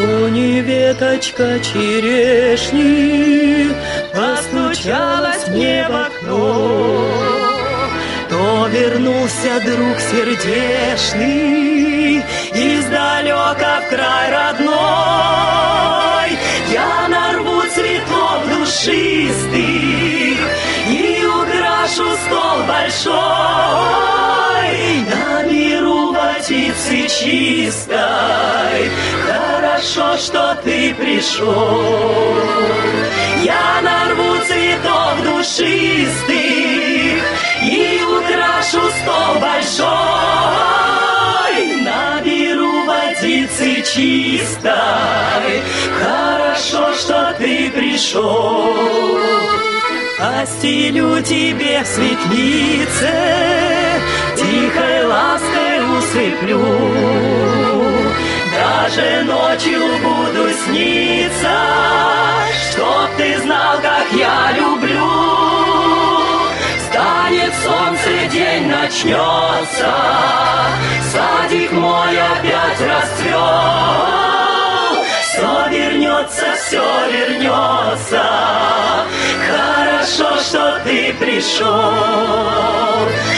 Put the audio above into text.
То не веточка черешни постучалась мне в окно, то вернулся друг сердечный издалека в край родной. Я нарву цветов душистых и украшу стол большой, наберу водицы чистой. Хорошо, что ты пришел. Я нарву цветов душистых и украшу стол большой, наберу водицы чистой. Хорошо, что ты пришел. Постелю тебе в светлице, тихой лаской усыплю. Даже ночью буду сниться, чтоб ты знал, как я люблю. Встанет солнце, день начнется, садик мой опять расцвел. Все вернется, хорошо, что ты пришел.